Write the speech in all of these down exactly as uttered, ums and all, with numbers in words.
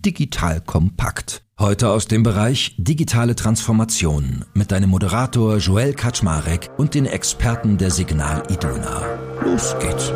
Digital Kompakt. Heute aus dem Bereich digitale Transformation mit deinem Moderator Joel Kaczmarek und den Experten der Signal Iduna. Los geht's!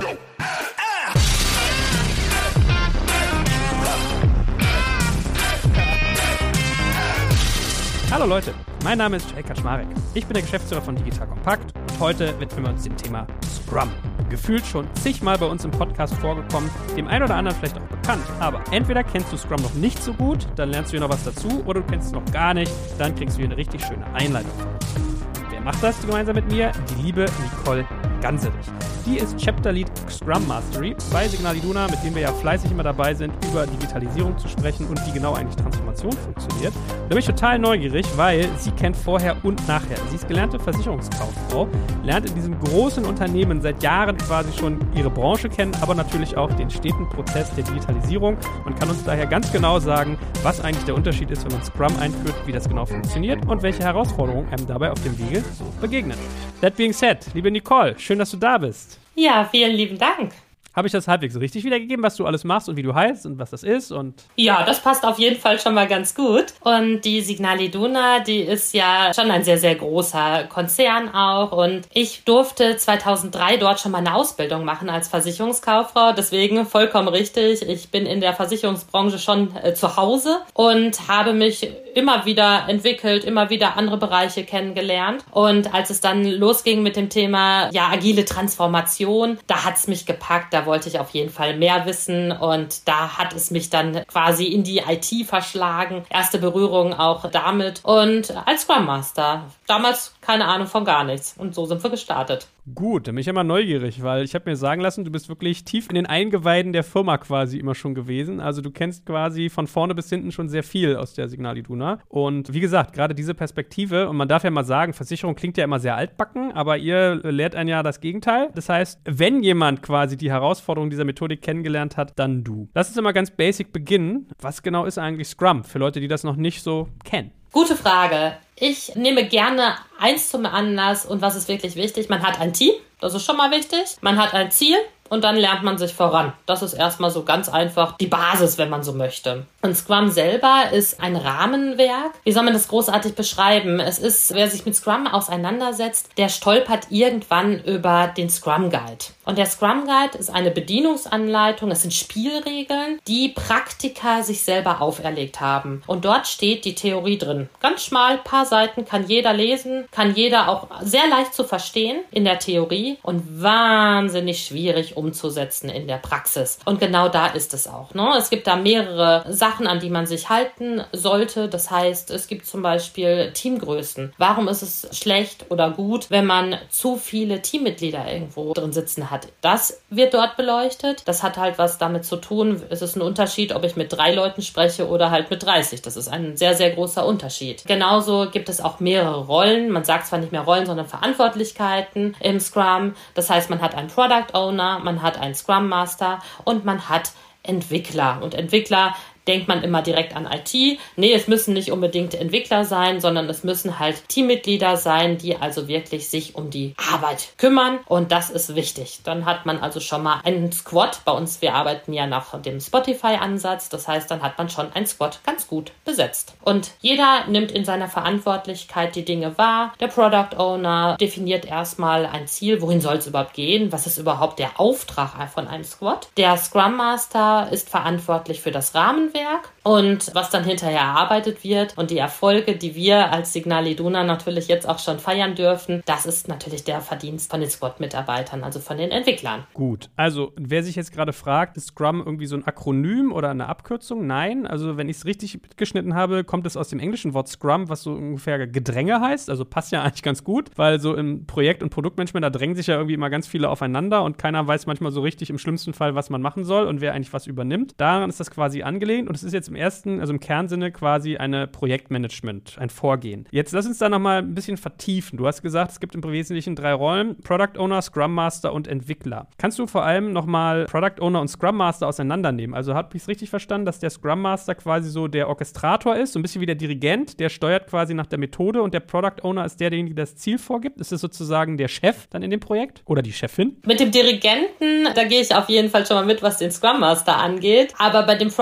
Hallo Leute, mein Name ist Joel Kaczmarek. Ich bin der Geschäftsführer von Digital Kompakt und heute widmen wir uns dem Thema Scrum. Gefühlt schon zigmal bei uns im Podcast vorgekommen, dem einen oder anderen vielleicht auch bekannt. Aber entweder kennst du Scrum noch nicht so gut, dann lernst du hier noch was dazu, oder du kennst es noch gar nicht, dann kriegst du hier eine richtig schöne Einleitung von uns. Wer macht das gemeinsam mit mir? Die liebe Nicole Ganserich. Die ist Chapter Lead Scrum Mastery bei Signal Iduna, mit dem wir ja fleißig immer dabei sind, über Digitalisierung zu sprechen und wie genau eigentlich Transformation funktioniert. Da bin ich total neugierig, weil sie kennt vorher und nachher. Sie ist gelernte Versicherungskauffrau, lernt in diesem großen Unternehmen seit Jahren quasi schon ihre Branche kennen, aber natürlich auch den steten Prozess der Digitalisierung und kann uns daher ganz genau sagen, was eigentlich der Unterschied ist, wenn man Scrum einführt, wie das genau funktioniert und welche Herausforderungen einem dabei auf dem Wege so begegnen. That being said, liebe Nicole, schön, dass du da bist. Ja, vielen lieben Dank. Habe ich das halbwegs richtig wiedergegeben, was du alles machst und wie du heißt und was das ist? Und ja, das passt auf jeden Fall schon mal ganz gut. Und die Signal Iduna, die ist ja schon ein sehr, sehr großer Konzern auch. Und ich durfte zweitausenddrei dort schon mal eine Ausbildung machen als Versicherungskauffrau. Deswegen vollkommen richtig. Ich bin in der Versicherungsbranche schon äh, zu Hause und habe mich immer wieder entwickelt, immer wieder andere Bereiche kennengelernt. Und als es dann losging mit dem Thema ja agile Transformation, da hat's mich gepackt. Da wollte ich auf jeden Fall mehr wissen und da hat es mich dann quasi in die I T verschlagen. Erste Berührung auch damit und als Scrum Master. Damals keine Ahnung von gar nichts und so sind wir gestartet. Gut, dann bin ich immer neugierig, weil ich habe mir sagen lassen, du bist wirklich tief in den Eingeweiden der Firma quasi immer schon gewesen. Also du kennst quasi von vorne bis hinten schon sehr viel aus der Signal Iduna. Und wie gesagt, gerade diese Perspektive, und man darf ja mal sagen, Versicherung klingt ja immer sehr altbacken, aber ihr lehrt einen ja das Gegenteil. Das heißt, wenn jemand quasi die Herausforderung dieser Methodik kennengelernt hat, dann du. Lass uns immer ganz basic beginnen. Was genau ist eigentlich Scrum für Leute, die das noch nicht so kennen? Gute Frage. Ich nehme gerne eins zum Anlass und was ist wirklich wichtig? Man hat ein Team, das ist schon mal wichtig. Man hat ein Ziel und dann lernt man sich voran. Das ist erstmal so ganz einfach die Basis, wenn man so möchte. Und Scrum selber ist ein Rahmenwerk. Wie soll man das großartig beschreiben? Es ist, wer sich mit Scrum auseinandersetzt, der stolpert irgendwann über den Scrum Guide. Und der Scrum Guide ist eine Bedienungsanleitung. Es sind Spielregeln, die Praktiker sich selber auferlegt haben. Und dort steht die Theorie drin. Ganz schmal, paar Seiten, kann jeder lesen, kann jeder auch sehr leicht zu verstehen in der Theorie und wahnsinnig schwierig umzusetzen in der Praxis. Und genau da ist es auch. Ne? Es gibt da mehrere Sachen, an die man sich halten sollte. Das heißt, es gibt zum Beispiel Teamgrößen. Warum ist es schlecht oder gut, wenn man zu viele Teammitglieder irgendwo drin sitzen hat? Das wird dort beleuchtet. Das hat halt was damit zu tun. Es ist ein Unterschied, ob ich mit drei Leuten spreche oder halt mit dreißig. Das ist ein sehr, sehr großer Unterschied. Genauso gibt es auch mehrere Rollen. Man sagt zwar nicht mehr Rollen, sondern Verantwortlichkeiten im Scrum. Das heißt, man hat einen Product Owner, man hat einen Scrum Master und man hat Entwickler. Und Entwickler denkt man immer direkt an I T. Nee, es müssen nicht unbedingt Entwickler sein, sondern es müssen halt Teammitglieder sein, die also wirklich sich um die Arbeit kümmern. Und das ist wichtig. Dann hat man also schon mal einen Squad. Bei uns, wir arbeiten ja nach dem Spotify-Ansatz. Das heißt, dann hat man schon ein Squad ganz gut besetzt. Und jeder nimmt in seiner Verantwortlichkeit die Dinge wahr. Der Product Owner definiert erstmal ein Ziel. Wohin soll es überhaupt gehen? Was ist überhaupt der Auftrag von einem Squad? Der Scrum Master ist verantwortlich für das Rahmenwerk. Und was dann hinterher erarbeitet wird und die Erfolge, die wir als Signal Iduna natürlich jetzt auch schon feiern dürfen, das ist natürlich der Verdienst von den Squad-Mitarbeitern, also von den Entwicklern. Gut, also wer sich jetzt gerade fragt, ist Scrum irgendwie so ein Akronym oder eine Abkürzung? Nein, also wenn ich es richtig mitgeschnitten habe, kommt es aus dem englischen Wort Scrum, was so ungefähr Gedränge heißt, also passt ja eigentlich ganz gut, weil so im Projekt- und Produktmanagement, da drängen sich ja irgendwie immer ganz viele aufeinander und keiner weiß manchmal so richtig im schlimmsten Fall, was man machen soll und wer eigentlich was übernimmt. Daran ist das quasi angelehnt. Und es ist jetzt im ersten, also im Kernsinne quasi eine Projektmanagement, ein Vorgehen. Jetzt lass uns da nochmal ein bisschen vertiefen. Du hast gesagt, es gibt im Wesentlichen drei Rollen: Product Owner, Scrum Master und Entwickler. Kannst du vor allem nochmal Product Owner und Scrum Master auseinandernehmen? Also habe ich es richtig verstanden, dass der Scrum Master quasi so der Orchestrator ist, so ein bisschen wie der Dirigent, der steuert quasi nach der Methode und der Product Owner ist der, derjenige, der das Ziel vorgibt? Ist es sozusagen der Chef dann in dem Projekt oder die Chefin? Mit dem Dirigenten, da gehe ich auf jeden Fall schon mal mit, was den Scrum Master angeht. Aber bei dem Product Owner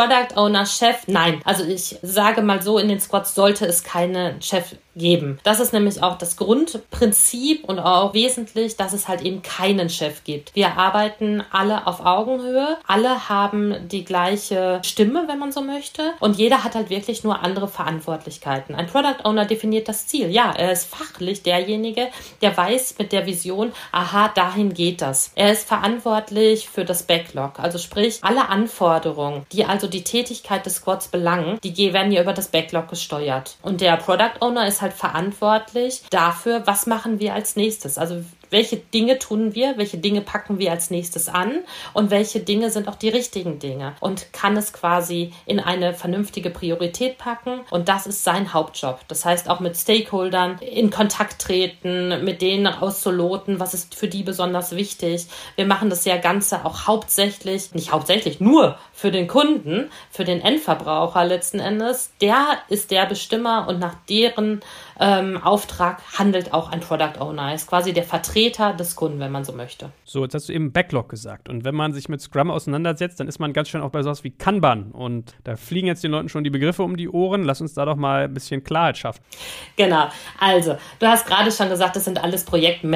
Owner, Chef, nein. Also ich sage mal so, in den Squads sollte es keinen Chef geben. Das ist nämlich auch das Grundprinzip und auch wesentlich, dass es halt eben keinen Chef gibt. Wir arbeiten alle auf Augenhöhe, alle haben die gleiche Stimme, wenn man so möchte, und jeder hat halt wirklich nur andere Verantwortlichkeiten. Ein Product Owner definiert das Ziel. Ja, er ist fachlich derjenige, der weiß mit der Vision, aha, dahin geht das. Er ist verantwortlich für das Backlog, also sprich, alle Anforderungen, die also die Tätigkeit des Squads belangen, die werden ja über das Backlog gesteuert. Und der Product Owner ist halt verantwortlich dafür, was machen wir als nächstes. Also welche Dinge tun wir, welche Dinge packen wir als nächstes an und welche Dinge sind auch die richtigen Dinge und kann es quasi in eine vernünftige Priorität packen, und das ist sein Hauptjob. Das heißt auch mit Stakeholdern in Kontakt treten, mit denen auszuloten, was ist für die besonders wichtig. Wir machen das ja Ganze auch hauptsächlich, nicht hauptsächlich, nur für den Kunden, für den Endverbraucher letzten Endes. Der ist der Bestimmer und nach deren ähm, Auftrag handelt auch ein Product Owner. Er ist quasi der Vertreter des Kunden, wenn man so möchte. So, jetzt hast du eben Backlog gesagt. Und wenn man sich mit Scrum auseinandersetzt, dann ist man ganz schön auch bei sowas wie Kanban. Und da fliegen jetzt den Leuten schon die Begriffe um die Ohren. Lass uns da doch mal ein bisschen Klarheit schaffen. Genau. Also, du hast gerade schon gesagt, das sind alles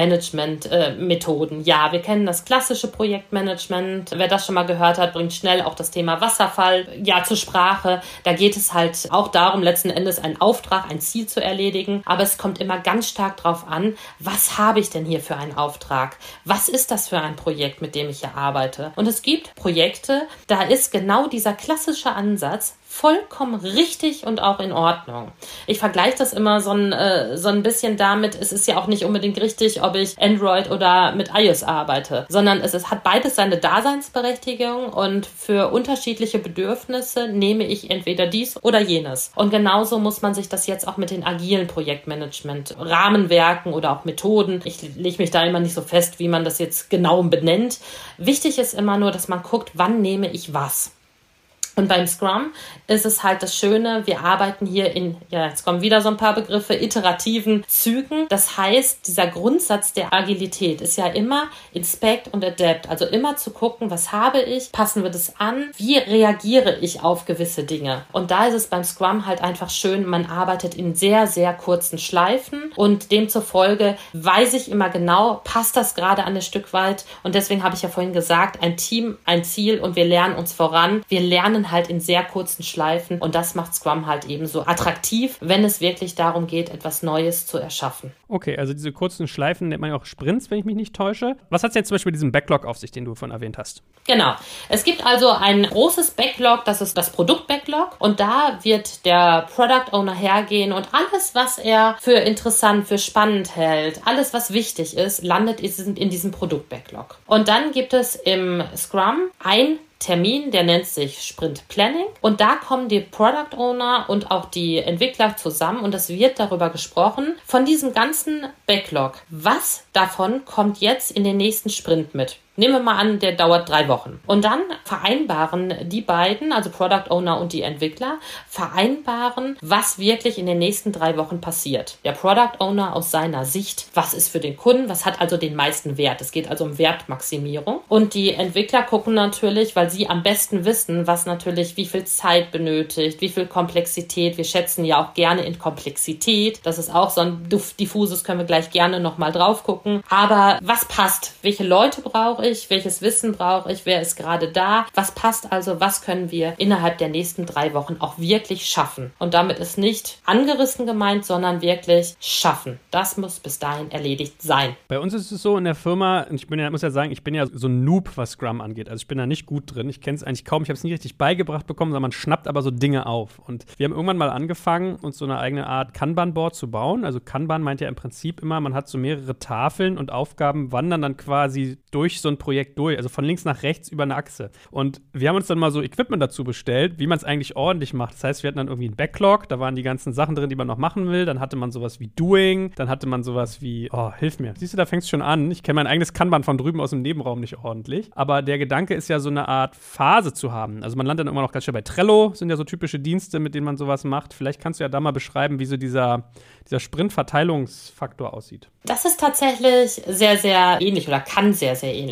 Projektmanagement-Methoden. Äh, ja, wir kennen das klassische Projektmanagement. Wer das schon mal gehört hat, bringt schnell auch das Thema Wasserfall ja zur Sprache. Da geht es halt auch darum, letzten Endes einen Auftrag, ein Ziel zu erledigen. Aber es kommt immer ganz stark drauf an, was habe ich denn hier für einen Auftrag? Was ist das für ein Projekt, mit dem ich hier arbeite? Und es gibt Projekte, da ist genau dieser klassische Ansatz vollkommen richtig und auch in Ordnung. Ich vergleiche das immer so ein, äh, so ein bisschen damit, es ist ja auch nicht unbedingt richtig, ob ich Android oder mit iOS arbeite, sondern es ist, hat beides seine Daseinsberechtigung und für unterschiedliche Bedürfnisse nehme ich entweder dies oder jenes. Und genauso muss man sich das jetzt auch mit den agilen Projektmanagement, Rahmenwerken oder auch Methoden, ich lege mich da immer nicht so fest, wie man das jetzt genau benennt. Wichtig ist immer nur, dass man guckt, wann nehme ich was. Und beim Scrum ist es halt das Schöne, wir arbeiten hier in, ja, jetzt kommen wieder so ein paar Begriffe, iterativen Zügen. Das heißt, dieser Grundsatz der Agilität ist ja immer Inspect und Adapt. Also immer zu gucken, was habe ich, passen wir das an, wie reagiere ich auf gewisse Dinge. Und da ist es beim Scrum halt einfach schön, man arbeitet in sehr, sehr kurzen Schleifen und demzufolge weiß ich immer genau, passt das gerade an ein Stück weit. Und deswegen habe ich ja vorhin gesagt, ein Team, ein Ziel und wir lernen uns voran. Wir lernen halt in sehr kurzen Schleifen und das macht Scrum halt eben so attraktiv, wenn es wirklich darum geht, etwas Neues zu erschaffen. Okay, also diese kurzen Schleifen nennt man ja auch Sprints, wenn ich mich nicht täusche. Was hat es jetzt zum Beispiel mit diesem Backlog auf sich, den du vorhin erwähnt hast? Genau. Es gibt also ein großes Backlog, das ist das Produkt-Backlog und da wird der Product Owner hergehen und alles, was er für interessant, für spannend hält, alles, was wichtig ist, landet in diesem Produkt-Backlog. Und dann gibt es im Scrum ein Termin, der nennt sich Sprint Planning und da kommen die Product Owner und auch die Entwickler zusammen und es wird darüber gesprochen, von diesem ganzen Backlog, was davon kommt jetzt in den nächsten Sprint mit. Nehmen wir mal an, der dauert drei Wochen. Und dann vereinbaren die beiden, also Product Owner und die Entwickler, vereinbaren, was wirklich in den nächsten drei Wochen passiert. Der Product Owner aus seiner Sicht, was ist für den Kunden, was hat also den meisten Wert. Es geht also um Wertmaximierung. Und die Entwickler gucken natürlich, weil sie am besten wissen, was natürlich wie viel Zeit benötigt, wie viel Komplexität. Wir schätzen ja auch gerne in Komplexität. Das ist auch so ein diffuses, können wir gleich gerne nochmal drauf gucken. Aber was passt? Welche Leute brauche ich? Welches Wissen brauche ich? Wer ist gerade da? Was passt also? Was können wir innerhalb der nächsten drei Wochen auch wirklich schaffen? Und damit ist nicht angerissen gemeint, sondern wirklich schaffen. Das muss bis dahin erledigt sein. Bei uns ist es so in der Firma, und ich bin ja, muss ja sagen, ich bin ja so ein Noob, was Scrum angeht. Also ich bin da nicht gut drin. Ich kenne es eigentlich kaum. Ich habe es nicht richtig beigebracht bekommen, sondern man schnappt aber so Dinge auf. Und wir haben irgendwann mal angefangen, uns so eine eigene Art Kanban-Board zu bauen. Also Kanban meint ja im Prinzip immer, man hat so mehrere Tafeln und Aufgaben wandern dann quasi durch so ein Projekt durch, also von links nach rechts über eine Achse. Und wir haben uns dann mal so Equipment dazu bestellt, wie man es eigentlich ordentlich macht. Das heißt, wir hatten dann irgendwie einen Backlog, da waren die ganzen Sachen drin, die man noch machen will. Dann hatte man sowas wie Doing, dann hatte man sowas wie, oh, hilf mir. Siehst du, da fängst du schon an. Ich kenne mein eigenes Kanban von drüben aus dem Nebenraum nicht ordentlich. Aber der Gedanke ist ja, so eine Art Phase zu haben. Also man landet dann immer noch ganz schön bei Trello, sind ja so typische Dienste, mit denen man sowas macht. Vielleicht kannst du ja da mal beschreiben, wie so dieser, dieser Sprint-Verteilungsfaktor aussieht. Das ist tatsächlich sehr, sehr ähnlich oder kann sehr, sehr ähnlich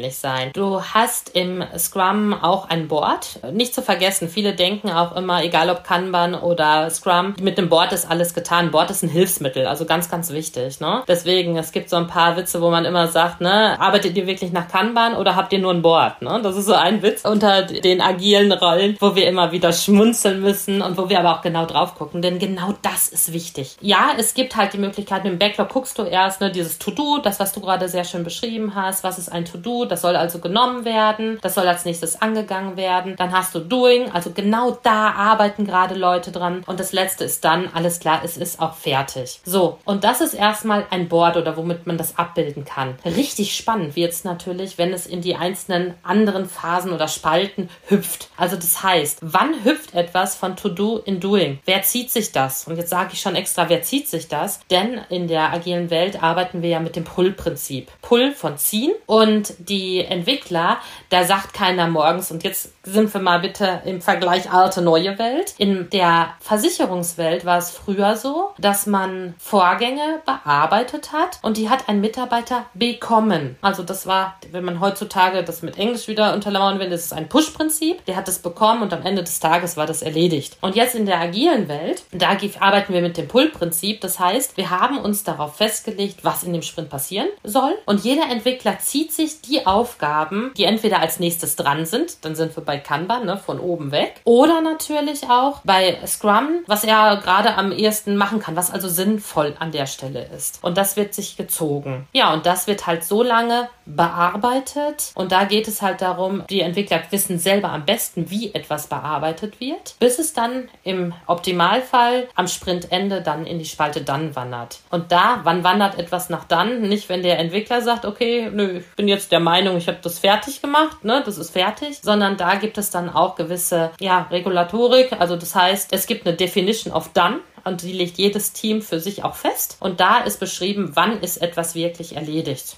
unabhängig sein. Du hast im Scrum auch ein Board. Nicht zu vergessen, viele denken auch immer, egal ob Kanban oder Scrum, mit dem Board ist alles getan. Board ist ein Hilfsmittel, also ganz, ganz wichtig. Ne? Deswegen, es gibt so ein paar Witze, wo man immer sagt, ne, arbeitet ihr wirklich nach Kanban oder habt ihr nur ein Board? Ne? Das ist so ein Witz unter den agilen Rollen, wo wir immer wieder schmunzeln müssen und wo wir aber auch genau drauf gucken, denn genau das ist wichtig. Ja, es gibt halt die Möglichkeit, mit dem Backlog guckst du erst, ne, dieses To-Do, das, was du gerade sehr schön beschrieben hast, was ist ein To-Do, das soll also genommen werden, das soll als nächstes angegangen werden, dann hast du Doing, also genau da arbeiten gerade Leute dran und das letzte ist dann, alles klar, es ist auch fertig. So, und das ist erstmal ein Board oder womit man das abbilden kann. Richtig spannend wird es natürlich, wenn es in die einzelnen anderen Phasen oder Spalten hüpft. Also das heißt, wann hüpft etwas von To-Do in Doing? Wer zieht sich das? Und jetzt sage ich schon extra, wer zieht sich das? Denn in der agilen Welt arbeiten wir ja mit dem Pull-Prinzip. Pull von ziehen und die Entwickler, da sagt keiner morgens, und jetzt sind wir mal bitte im Vergleich alte, neue Welt. In der Versicherungswelt war es früher so, dass man Vorgänge bearbeitet hat und die hat ein Mitarbeiter bekommen. Also das war, wenn man heutzutage das mit Englisch wieder untermauern will, das ist ein Push-Prinzip. Der hat es bekommen und am Ende des Tages war das erledigt. Und jetzt in der agilen Welt, da arbeiten wir mit dem Pull-Prinzip. Das heißt, wir haben uns darauf festgelegt, was in dem Sprint passieren soll. Und jeder Entwickler zieht sich die Aufgaben, die entweder als nächstes dran sind, dann sind wir bei Kanban, ne, von oben weg, oder natürlich auch bei Scrum, was er gerade am ehesten machen kann, was also sinnvoll an der Stelle ist. Und das wird sich gezogen. Ja, und das wird halt so lange bearbeitet und da geht es halt darum, die Entwickler wissen selber am besten, wie etwas bearbeitet wird, bis es dann im Optimalfall am Sprintende dann in die Spalte Dann wandert. Und da, wann wandert etwas nach Dann? Nicht, wenn der Entwickler sagt, okay, nö, ich bin jetzt der Meinung, ich habe das fertig gemacht, ne, das ist fertig, sondern da gibt es dann auch gewisse, ja, Regulatorik, also das heißt, es gibt eine Definition of Done, und die legt jedes Team für sich auch fest. Und da ist beschrieben, wann ist etwas wirklich erledigt.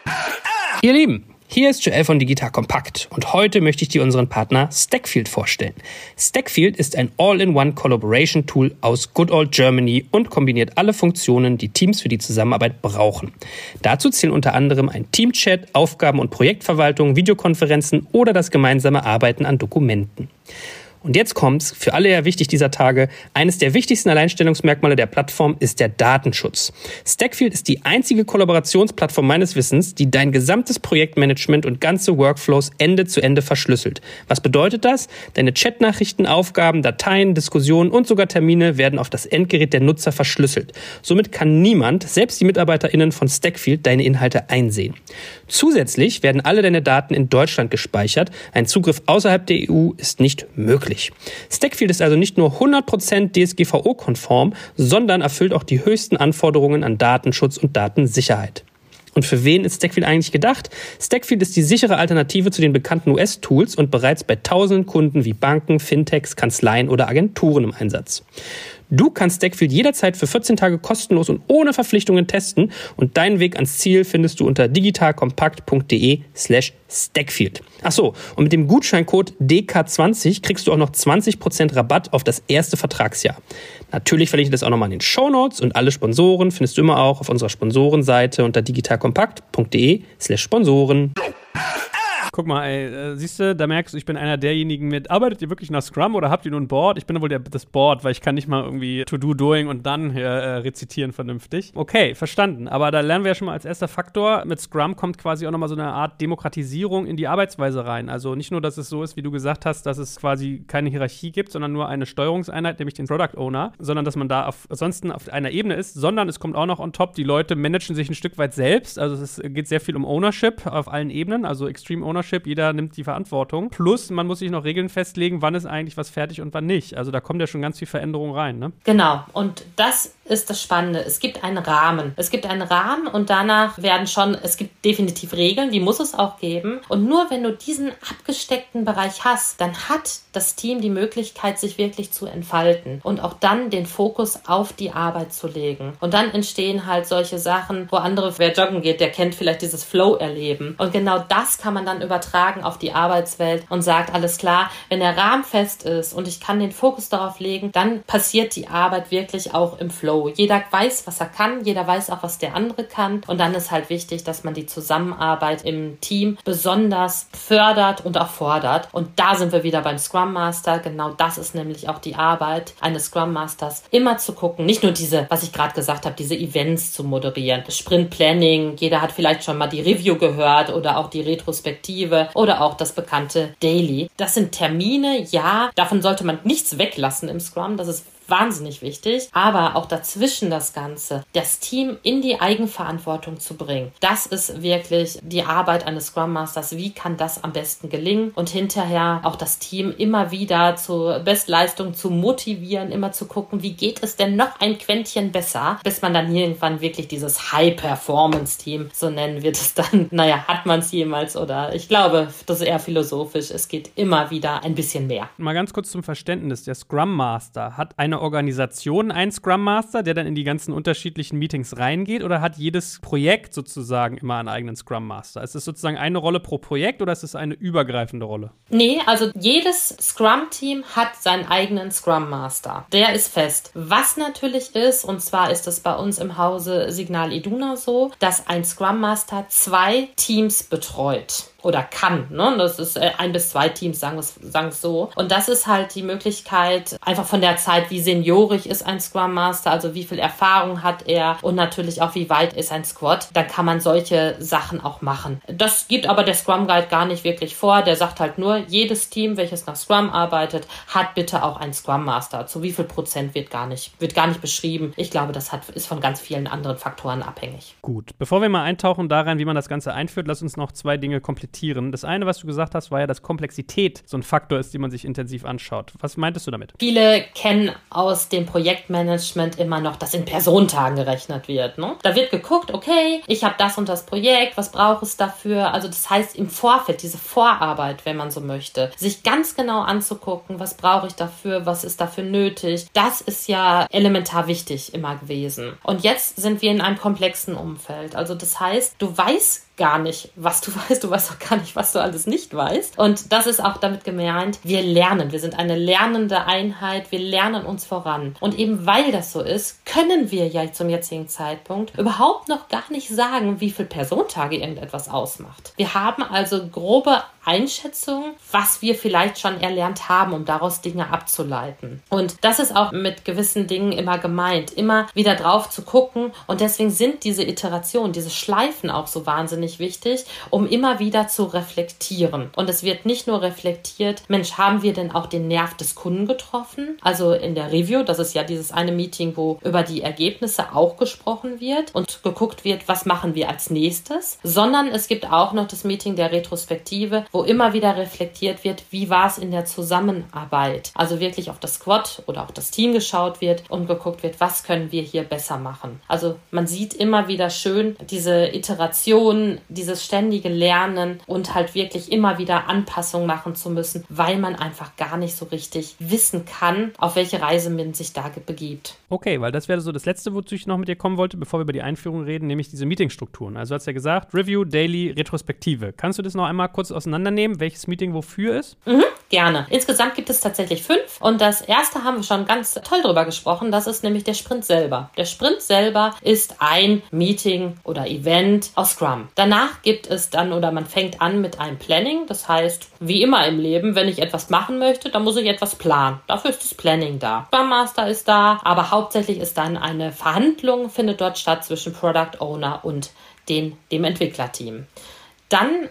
Ihr Lieben, hier ist Joel von Digital Compact und heute möchte ich dir unseren Partner Stackfield vorstellen. Stackfield ist ein All-in-One Collaboration Tool aus Good Old Germany und kombiniert alle Funktionen, die Teams für die Zusammenarbeit brauchen. Dazu zählen unter anderem ein Teamchat, Aufgaben- und Projektverwaltung, Videokonferenzen oder das gemeinsame Arbeiten an Dokumenten. Und jetzt kommt's, für alle ja wichtig dieser Tage, eines der wichtigsten Alleinstellungsmerkmale der Plattform ist der Datenschutz. Stackfield ist die einzige Kollaborationsplattform meines Wissens, die dein gesamtes Projektmanagement und ganze Workflows Ende zu Ende verschlüsselt. Was bedeutet das? Deine Chatnachrichten, Aufgaben, Dateien, Diskussionen und sogar Termine werden auf das Endgerät der Nutzer verschlüsselt. Somit kann niemand, selbst die MitarbeiterInnen von Stackfield, deine Inhalte einsehen. Zusätzlich werden alle deine Daten in Deutschland gespeichert. Ein Zugriff außerhalb der E U ist nicht möglich. Stackfield ist also nicht nur hundert Prozent D S G V O-konform, sondern erfüllt auch die höchsten Anforderungen an Datenschutz und Datensicherheit. Und für wen ist Stackfield eigentlich gedacht? Stackfield ist die sichere Alternative zu den bekannten U S-Tools und bereits bei tausenden Kunden wie Banken, Fintechs, Kanzleien oder Agenturen im Einsatz. Du kannst Stackfield jederzeit für vierzehn Tage kostenlos und ohne Verpflichtungen testen und deinen Weg ans Ziel findest du unter digitalkompakt.de slash Stackfield. Ach so, und mit dem Gutscheincode D K zwanzig kriegst du auch noch zwanzig Prozent Rabatt auf das erste Vertragsjahr. Natürlich verlinke ich das auch nochmal in den Shownotes und alle Sponsoren findest du immer auch auf unserer Sponsorenseite unter digitalkompakt.de slash Sponsoren. Guck mal, ey, äh, siehst du, da merkst du, ich bin einer derjenigen mit, arbeitet ihr wirklich nach Scrum oder habt ihr nur ein Board? Ich bin ja wohl der, das Board, weil ich kann nicht mal irgendwie To-Do, Doing und dann äh, rezitieren vernünftig. Okay, verstanden. Aber da lernen wir ja schon mal als erster Faktor, mit Scrum kommt quasi auch nochmal so eine Art Demokratisierung in die Arbeitsweise rein. Also nicht nur, dass es so ist, wie du gesagt hast, dass es quasi keine Hierarchie gibt, sondern nur eine Steuerungseinheit, nämlich den Product Owner, sondern dass man da auf, ansonsten auf einer Ebene ist, sondern es kommt auch noch on top, die Leute managen sich ein Stück weit selbst. Also es geht sehr viel um Ownership auf allen Ebenen, also Extreme Ownership. Jeder nimmt die Verantwortung. Plus, man muss sich noch Regeln festlegen, wann ist eigentlich was fertig und wann nicht. Also da kommt ja schon ganz viel Veränderung rein, ne? Genau. Und das ist das Spannende. Es gibt einen Rahmen. Es gibt einen Rahmen und danach werden schon, es gibt definitiv Regeln, die muss es auch geben. Und nur wenn du diesen abgesteckten Bereich hast, dann hat das Team die Möglichkeit, sich wirklich zu entfalten und auch dann den Fokus auf die Arbeit zu legen. Und dann entstehen halt solche Sachen, wo andere, wer joggen geht, der kennt vielleicht dieses Flow-Erleben. Und genau das kann man dann über übertragen auf die Arbeitswelt und sagt, alles klar, wenn der Rahmen fest ist und ich kann den Fokus darauf legen, dann passiert die Arbeit wirklich auch im Flow. Jeder weiß, was er kann, jeder weiß auch, was der andere kann und dann ist halt wichtig, dass man die Zusammenarbeit im Team besonders fördert und auch fordert. Und da sind wir wieder beim Scrum Master. Genau das ist nämlich auch die Arbeit eines Scrum Masters, immer zu gucken, nicht nur diese, was ich gerade gesagt habe, diese Events zu moderieren, Sprint Planning, jeder hat vielleicht schon mal die Review gehört oder auch die Retrospektive oder auch das bekannte Daily. Das sind Termine, ja, davon sollte man nichts weglassen im Scrum, das ist wahnsinnig wichtig, aber auch dazwischen das Ganze, das Team in die Eigenverantwortung zu bringen, das ist wirklich die Arbeit eines Scrum Masters. Wie kann das am besten gelingen und hinterher auch das Team immer wieder zur Bestleistung zu motivieren, immer zu gucken, wie geht es denn noch ein Quäntchen besser, bis man dann irgendwann wirklich dieses High-Performance-Team, so nennen wir das dann, naja, hat man es jemals oder ich glaube, das ist eher philosophisch, es geht immer wieder ein bisschen mehr. Mal ganz kurz zum Verständnis, der Scrum Master hat eine Organisation einen Scrum Master, der dann in die ganzen unterschiedlichen Meetings reingeht oder hat jedes Projekt sozusagen immer einen eigenen Scrum Master? Ist es sozusagen eine Rolle pro Projekt oder ist es eine übergreifende Rolle? Nee, also jedes Scrum-Team hat seinen eigenen Scrum Master. Der ist fest. Was natürlich ist, und zwar ist es bei uns im Hause Signal Iduna so, dass ein Scrum Master zwei Teams betreut. Oder kann, ne? Das ist äh, ein bis zwei Teams, sagen wir es sagen es so. Und das ist halt die Möglichkeit, einfach von der Zeit, wie seniorig ist ein Scrum Master, also wie viel Erfahrung hat er und natürlich auch, wie weit ist ein Squad. Dann kann man solche Sachen auch machen. Das gibt aber der Scrum Guide gar nicht wirklich vor. Der sagt halt nur, jedes Team, welches nach Scrum arbeitet, hat bitte auch einen Scrum Master. Zu wie viel Prozent wird gar nicht, wird gar nicht beschrieben. Ich glaube, das hat, ist von ganz vielen anderen Faktoren abhängig. Gut, bevor wir mal eintauchen daran, wie man das Ganze einführt, lass uns noch zwei Dinge komplettieren. Das eine, was du gesagt hast, war ja, dass Komplexität so ein Faktor ist, den man sich intensiv anschaut. Was meintest du damit? Viele kennen aus dem Projektmanagement immer noch, dass in Personentagen gerechnet wird. Ne? Da wird geguckt, okay, ich habe das und das Projekt, was brauche es dafür? Also das heißt im Vorfeld, diese Vorarbeit, wenn man so möchte, sich ganz genau anzugucken, was brauche ich dafür, was ist dafür nötig. Das ist ja elementar wichtig immer gewesen. Und jetzt sind wir in einem komplexen Umfeld. Also das heißt, du weißt gar nicht, was du weißt. Du weißt auch gar nicht, was du alles nicht weißt. Und das ist auch damit gemeint, wir lernen. Wir sind eine lernende Einheit. Wir lernen uns voran. Und eben weil das so ist, können wir ja zum jetzigen Zeitpunkt überhaupt noch gar nicht sagen, wie viele Personentage irgendetwas ausmacht. Wir haben also grobe Einschätzungen, was wir vielleicht schon erlernt haben, um daraus Dinge abzuleiten. Und das ist auch mit gewissen Dingen immer gemeint, immer wieder drauf zu gucken. Und deswegen sind diese Iterationen, diese Schleifen auch so wahnsinnig wichtig, um immer wieder zu reflektieren. Und es wird nicht nur reflektiert, Mensch, haben wir denn auch den Nerv des Kunden getroffen? Also in der Review, das ist ja dieses eine Meeting, wo über die Ergebnisse auch gesprochen wird und geguckt wird, was machen wir als nächstes, sondern es gibt auch noch das Meeting der Retrospektive, wo immer wieder reflektiert wird, wie war es in der Zusammenarbeit. Also wirklich auf das Squad oder auch das Team geschaut wird und geguckt wird, was können wir hier besser machen. Also man sieht immer wieder schön diese Iteration, dieses ständige Lernen und halt wirklich immer wieder Anpassungen machen zu müssen, weil man einfach gar nicht so richtig wissen kann, auf welche Reise man sich da begibt. Okay, weil das wäre so das Letzte, wozu ich noch mit dir kommen wollte, bevor wir über die Einführung reden, nämlich diese Meetingstrukturen. Also du hast ja gesagt, Review, Daily, Retrospektive. Kannst du das noch einmal kurz auseinandernehmen, welches Meeting wofür ist? Mhm, gerne. Insgesamt gibt es tatsächlich fünf und das erste haben wir schon ganz toll drüber gesprochen, das ist nämlich der Sprint selber. Der Sprint selber ist ein Meeting oder Event aus Scrum. Danach gibt es dann oder man fängt an mit einem Planning, das heißt, wie immer im Leben, wenn ich etwas machen möchte, dann muss ich etwas planen. Dafür ist das Planning da. Scrum Master ist da, aber hauptsächlich ist dann eine Verhandlung, findet dort statt zwischen Product Owner und den, dem Entwicklerteam. Dann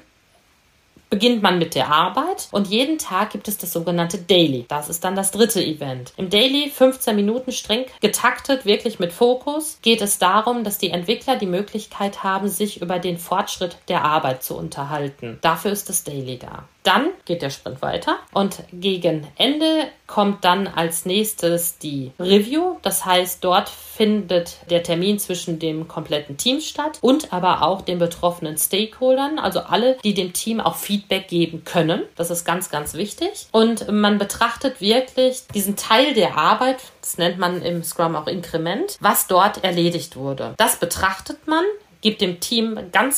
beginnt man mit der Arbeit und jeden Tag gibt es das sogenannte Daily. Das ist dann das dritte Event. Im Daily, fünfzehn Minuten streng getaktet, wirklich mit Fokus, geht es darum, dass die Entwickler die Möglichkeit haben, sich über den Fortschritt der Arbeit zu unterhalten. Dafür ist das Daily da. Dann geht der Sprint weiter und gegen Ende kommt dann als nächstes die Review. Das heißt, dort findet der Termin zwischen dem kompletten Team statt und aber auch den betroffenen Stakeholdern, also alle, die dem Team auch Feedback geben können. Das ist ganz, ganz wichtig. Und man betrachtet wirklich diesen Teil der Arbeit, das nennt man im Scrum auch Inkrement, was dort erledigt wurde. Das betrachtet man, gibt dem Team ganz, ganz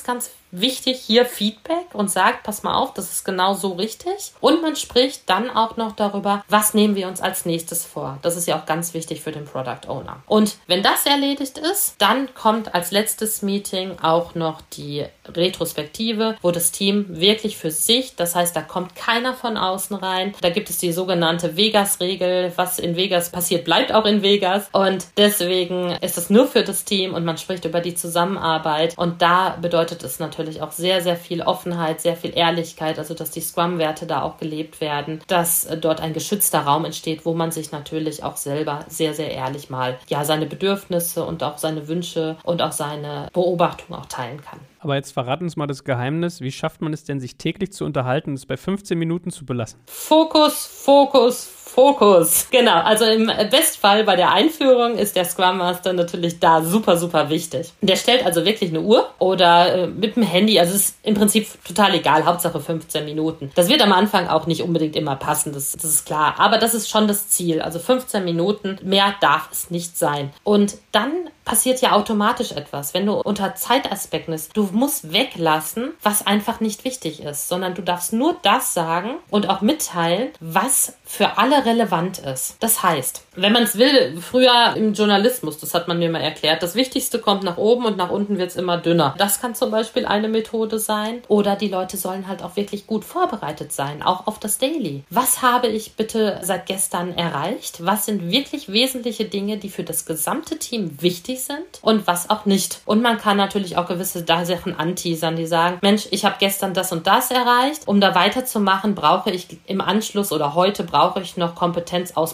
wichtig hier Feedback und sagt, pass mal auf, das ist genau so richtig. Und man spricht dann auch noch darüber, was nehmen wir uns als nächstes vor. Das ist ja auch ganz wichtig für den Product Owner. Und wenn das erledigt ist, dann kommt als letztes Meeting auch noch die Retrospektive, wo das Team wirklich für sich, das heißt, da kommt keiner von außen rein. Da gibt es die sogenannte Vegas-Regel. Was in Vegas passiert, bleibt auch in Vegas. Und deswegen ist es nur für das Team und man spricht über die Zusammenarbeit. Und da bedeutet es natürlich auch sehr, sehr viel Offenheit, sehr viel Ehrlichkeit, also dass die Scrum-Werte da auch gelebt werden, dass dort ein geschützter Raum entsteht, wo man sich natürlich auch selber sehr, sehr ehrlich mal ja seine Bedürfnisse und auch seine Wünsche und auch seine Beobachtung auch teilen kann. Aber jetzt verraten uns mal das Geheimnis. Wie schafft man es denn, sich täglich zu unterhalten und es bei fünfzehn Minuten zu belassen? Fokus, Fokus, Fokus. Genau, also im Bestfall bei der Einführung ist der Scrum Master natürlich da super, super wichtig. Der stellt also wirklich eine Uhr oder äh, mit dem Handy, also es ist im Prinzip total egal, Hauptsache fünfzehn Minuten. Das wird am Anfang auch nicht unbedingt immer passen, das, das ist klar. Aber das ist schon das Ziel, also fünfzehn Minuten, mehr darf es nicht sein. Und dann passiert ja automatisch etwas, wenn du unter Zeitaspekten bist. Du musst weglassen, was einfach nicht wichtig ist, sondern du darfst nur das sagen und auch mitteilen, was für alle relevant ist. Das heißt, wenn man es will, früher im Journalismus, das hat man mir mal erklärt, das Wichtigste kommt nach oben und nach unten wird es immer dünner. Das kann zum Beispiel eine Methode sein. Oder die Leute sollen halt auch wirklich gut vorbereitet sein, auch auf das Daily. Was habe ich bitte seit gestern erreicht? Was sind wirklich wesentliche Dinge, die für das gesamte Team wichtig sind und was auch nicht? Und man kann natürlich auch gewisse Sachen anteasern, die sagen, Mensch, ich habe gestern das und das erreicht. Um da weiterzumachen, brauche ich im Anschluss oder heute brauche ich noch Kompetenz aus.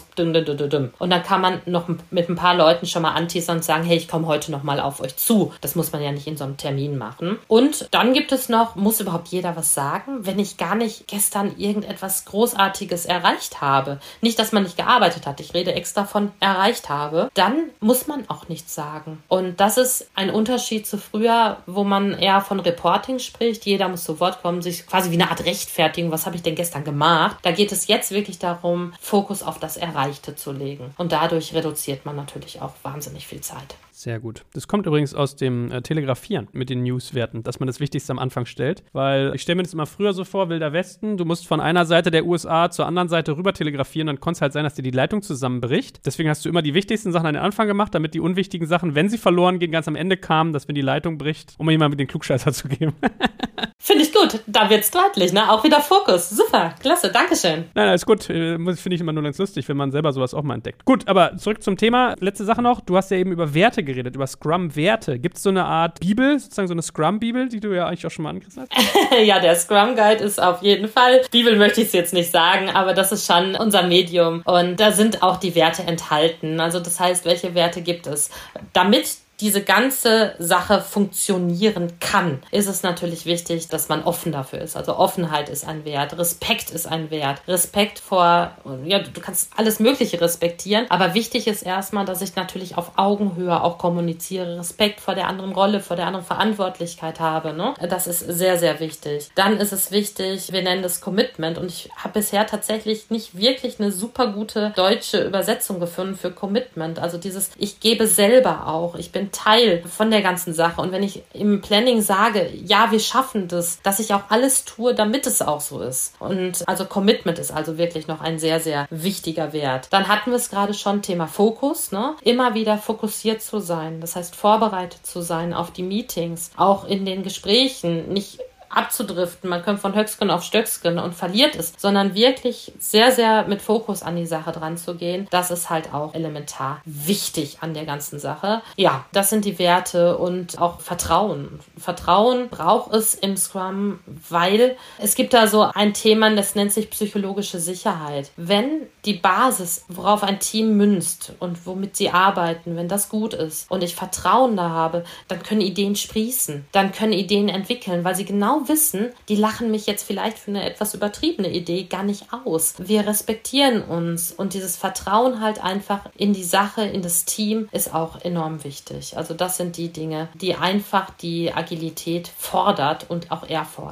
Und dann kann man noch mit ein paar Leuten schon mal anteasern und sagen, hey, ich komme heute noch mal auf euch zu. Das muss man ja nicht in so einem Termin machen. Und dann gibt es noch, muss überhaupt jeder was sagen, wenn ich gar nicht gestern irgendetwas Großartiges erreicht habe? Nicht, dass man nicht gearbeitet hat. Ich rede extra von erreicht habe. Dann muss man auch nichts sagen. Und das ist ein Unterschied zu früher, wo man eher von Reporting spricht. Jeder muss zu Wort kommen, sich quasi wie eine Art rechtfertigen. Was habe ich denn gestern gemacht? Da geht es jetzt wirklich darum, Fokus auf das Erreichte zu legen. Und dadurch reduziert man natürlich auch wahnsinnig viel Zeit. Sehr gut. Das kommt übrigens aus dem äh, Telegrafieren mit den Newswerten, dass man das Wichtigste am Anfang stellt. Weil ich stelle mir das immer früher so vor, Wilder Westen, du musst von einer Seite der U S A zur anderen Seite rüber telegrafieren, dann konnte es halt sein, dass dir die Leitung zusammenbricht. Deswegen hast du immer die wichtigsten Sachen an den Anfang gemacht, damit die unwichtigen Sachen, wenn sie verloren gehen, ganz am Ende kamen, dass wenn die Leitung bricht, um jemand mit den Klugscheißer zu geben. Finde ich gut. Da wird's deutlich, ne? Auch wieder Fokus. Super. Klasse. Dankeschön. Nein, alles gut. Finde ich immer nur ganz lustig, wenn man selber sowas auch mal entdeckt. Gut, aber zurück zum Thema. Letzte Sache noch. Du hast ja eben über Werte geredet, über Scrum-Werte. Gibt es so eine Art Bibel, sozusagen so eine Scrum-Bibel, die du ja eigentlich auch schon mal angerissen hast? Ja, der Scrum-Guide ist auf jeden Fall. Bibel möchte ich es jetzt nicht sagen, aber das ist schon unser Medium. Und da sind auch die Werte enthalten. Also das heißt, welche Werte gibt es? Damit diese ganze Sache funktionieren kann, ist es natürlich wichtig, dass man offen dafür ist. Also Offenheit ist ein Wert, Respekt ist ein Wert. Respekt vor, ja, du kannst alles Mögliche respektieren, aber wichtig ist erstmal, dass ich natürlich auf Augenhöhe auch kommuniziere, Respekt vor der anderen Rolle, vor der anderen Verantwortlichkeit habe, ne? Das ist sehr, sehr wichtig. Dann ist es wichtig, wir nennen das Commitment und ich habe bisher tatsächlich nicht wirklich eine super gute deutsche Übersetzung gefunden für Commitment. Also dieses, ich gebe selber auch, ich bin Teil von der ganzen Sache. Und wenn ich im Planning sage, ja, wir schaffen das, dass ich auch alles tue, damit es auch so ist. Und also Commitment ist also wirklich noch ein sehr, sehr wichtiger Wert. Dann hatten wir es gerade schon, Thema Fokus, ne? Immer wieder fokussiert zu sein. Das heißt, vorbereitet zu sein auf die Meetings, auch in den Gesprächen, nicht abzudriften, man kommt von Höcksken auf Stöcksken und verliert es, sondern wirklich sehr, sehr mit Fokus an die Sache dran zu gehen. Das ist halt auch elementar wichtig an der ganzen Sache. Ja, das sind die Werte und auch Vertrauen. Vertrauen braucht es im Scrum, weil es gibt da so ein Thema, das nennt sich psychologische Sicherheit. Wenn die Basis, worauf ein Team münzt und womit sie arbeiten, wenn das gut ist und ich Vertrauen da habe, dann können Ideen sprießen, dann können Ideen entwickeln, weil sie genau wissen, die lachen mich jetzt vielleicht für eine etwas übertriebene Idee gar nicht aus. Wir respektieren uns und dieses Vertrauen halt einfach in die Sache, in das Team ist auch enorm wichtig. Also das sind die Dinge, die einfach die Agilität fordert und auch erfordert.